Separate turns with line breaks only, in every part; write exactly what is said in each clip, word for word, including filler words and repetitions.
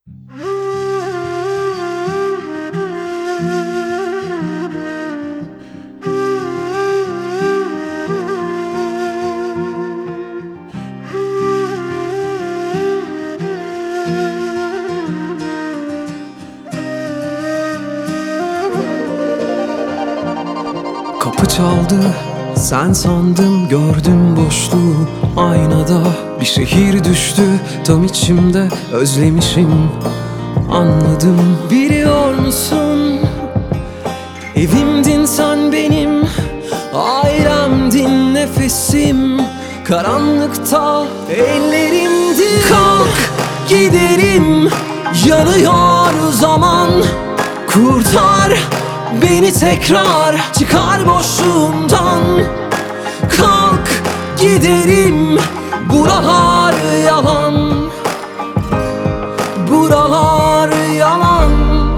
Kapı çaldı, sen sandım, gördüm boşluğu aynada. Bir şehir düştü tam içimde, özlemişim, anladım. Biliyor musun, evimdin sen benim, ailemdin nefesim. Karanlıkta ellerimdin. Kalk gidelim, yanıyor zaman. Kurtar beni tekrar, çıkar boşluğumdan. Kalk gidelim, buralar yalan, buralar yalan.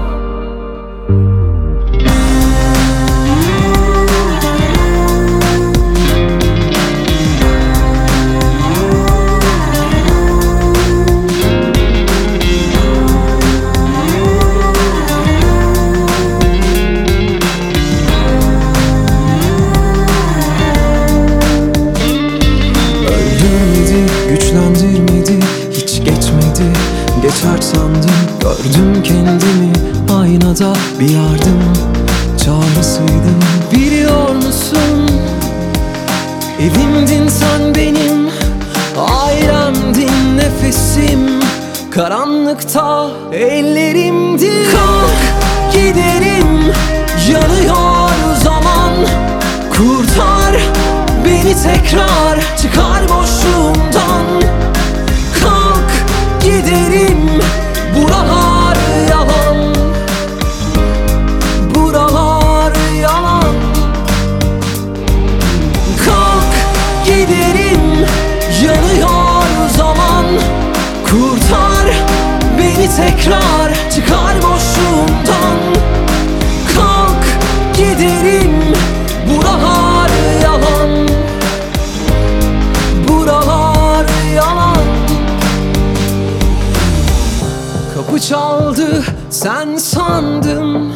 Güçlendirmedi, hiç geçmedi, geçer sandım. Gördüm kendimi aynada, bir yardım çağrısıydım. Biliyor musun, evimdin sen benim, ailemdin nefesim. Karanlıkta ellerimdin. Kalk gidelim, yanıyor zaman. Kurtar beni tekrar, çıkar boşluğumdan. Kalk gidelim, buralar yalan, buralar yalan. Kalk gidelim, yanıyor zaman. Kurtar beni tekrar, çıkar boşluğumdan. Kalk gidelim, buralar yalan, buralar yalan. Kapı çaldı, sen sandım.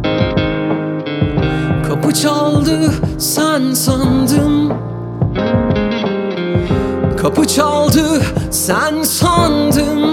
Kapı çaldı, sen sandım. Kapı çaldı, sen sandım.